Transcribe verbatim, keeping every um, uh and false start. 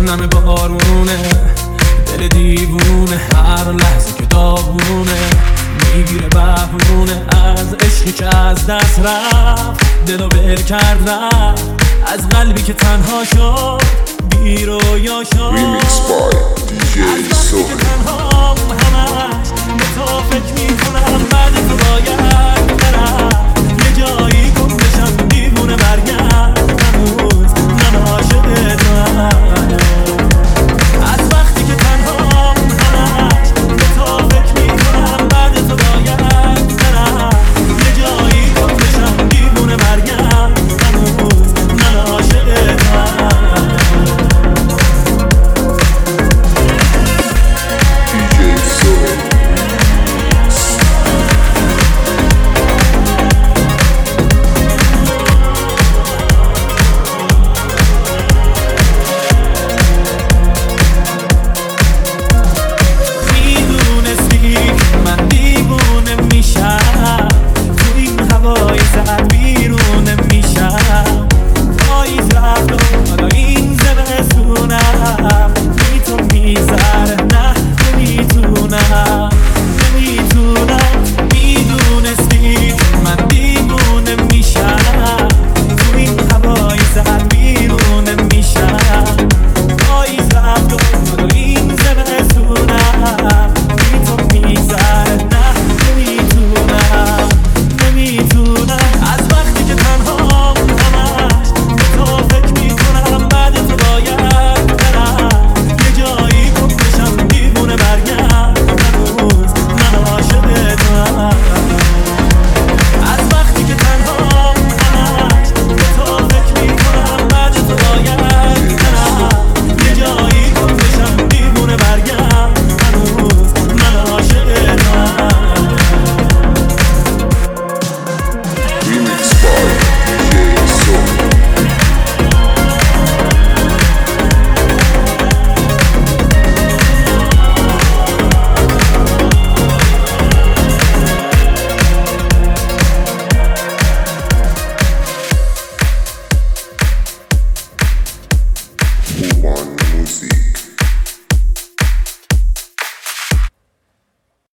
نم بارونه، دل دیوونه هر لحظه که داغونه، میگیره بهونه از عشقی که از دست رفت، دلو ول کرد رفت از قلبی که تنها شد، بی رویا شد. Remix by دی جی از وقتی که تنها همش به تو فکر میکنم، بعد تو باید